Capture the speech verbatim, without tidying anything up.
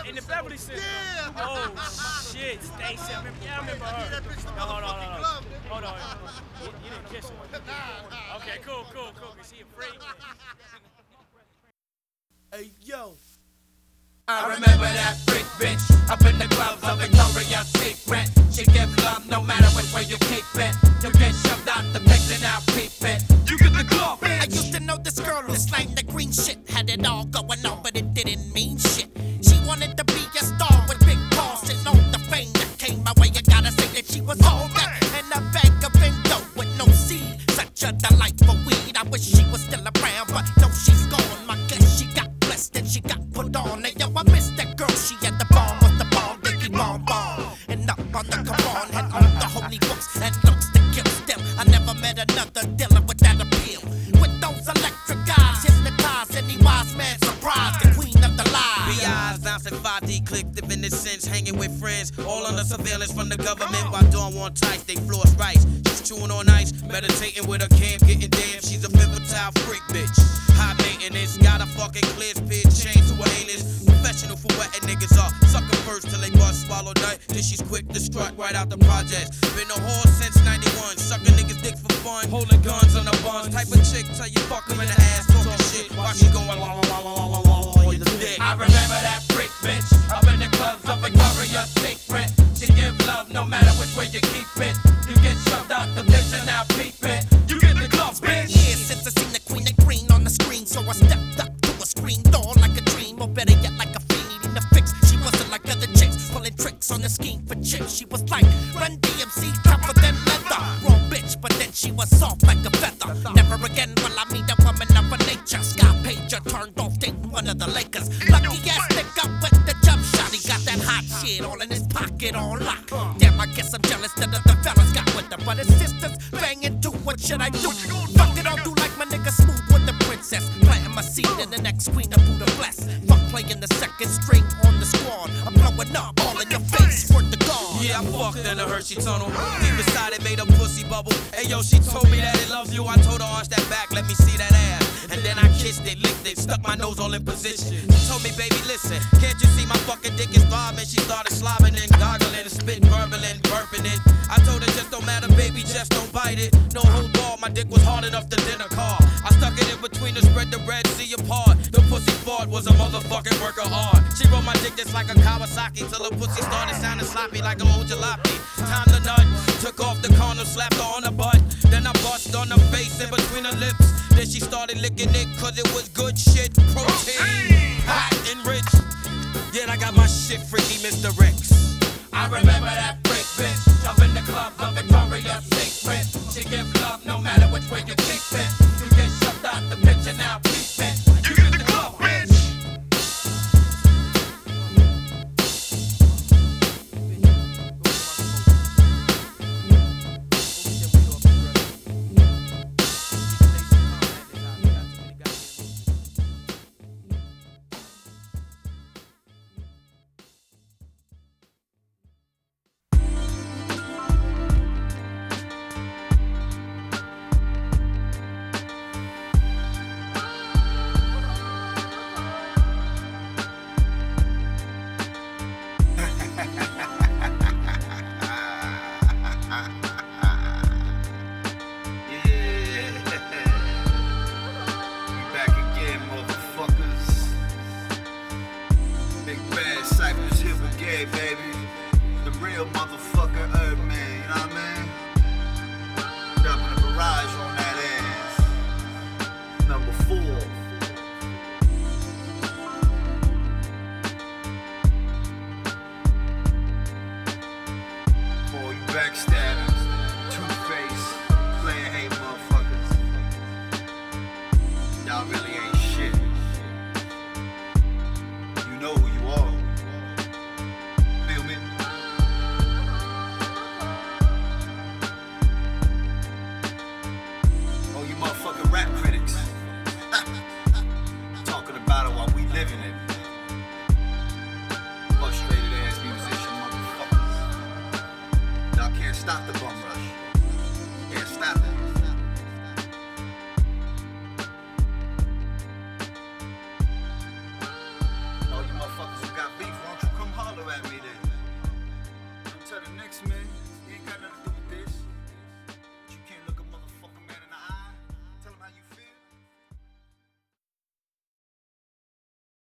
in the Beverly Center. Yeah. Oh shit, Stacy. I remember, yeah, I remember her. Yeah, that bitch No, hold on, hold on. glove, Hold on. You, you didn't kiss her. Nah, Okay, cool, cool, cool. Cause she a freak. Hey, yo. I remember that freak bitch up in the clubs of Victoria's Secret. She give love no matter which way you keep it. You get shoved out the pigs and out peep it. You get the glove, bitch. I used to know this girl who slang the green shit. Had it all going on, but it didn't mean shit. She wanted to be a star with big balls and all the fame that came my way. I gotta say that she was all that and a bag of bingo with no seed. Such a delightful weed. I wish she was still around, but no, she's gone. My guess she got blessed and she got put on. And yo, I miss that girl. She had the bomb with the bomb, Diggy bomb bomb. And up on the Quran had all the holy books and looks to kill still. I never met another dealer with that appeal. With those electric eyes, hypnotized any wise man surprised. The queen of the lies. B I's bouncing five D click, dipping the sense, hanging with friends, all under surveillance from the government. While doing one tight, they floss rice. She's chewing on ice, meditating with her camp, getting damn. She's a pivotal freak bitch. High maintenance, got a fucking clear speed, chain to her anus. Professional for wetting niggas up. Sucker first till they bust, swallow nut. Then she's quick to strut right out the projects. Been a whore since ninety-one, sucking niggas dick for fun. Holding guns on the buns. Type of chick till you fuck her in the ass, talking shit while she going la la la la la la la la the dick. I remember that freak bitch up in the clubs of Victoria's Secret. She give love no matter which way you keep it. You get shoved out the bitch and now peep it. You get the gloves, bitch. Years since I seen the queen of green on the screen, so I stepped up to a screen door like a dream, or better yet like a fiend needing a fix. She wasn't like other chicks, pulling tricks on the scheme for chicks. She was like Run D M C, tougher than leather. Raw bitch, but then she was soft like a feather. Never again will I meet a woman of her nature. Sky Pager turned off dating one of the Lakers. Lucky ass nigga with the jump shot. He got that hot shit all in his pocket on lock. Damn, I guess I'm jealous that other fellas got with her, but his sisters banging too. What should I do? Fuck it, I'll do like my nigga Smooth with the princess. Planting my seed in the next queen of Buddha bless. Fuck playing the second string on the squad. I'm blowing up all in your face. Worth the guard. Yeah, I fucked in the Hershey tunnel. Deep inside it made a pussy bubble. Hey yo, she told me that it loves you. I told her arch that back, let me see that ass. And then I kissed it, licked it, stuck my nose all in position. She told me, baby, listen, can't you see my fucking dick is bobbing? She started slobbing and goggling and spit, burbling, burping it. I told her just don't matter, baby, just don't bite it. No hold ball, my dick was hard enough to dinner car. I stuck it in between to spread the Red Sea apart. The pussy fart was a motherfucking work of art. She rolled my dick just like a Kawasaki till her pussy started sounding sloppy like a old jalopy. Time to nut, took off the condom, slapped her on the butt. Then I bust on her face in between her lips. Then she started licking it cause it was good shit. Protein, hot and rich. Yeah, I got my shit freaky, Mister Rex. I remember that freak bitch up in the clubs of Victoria's Secret. She give love no matter which way you keep it.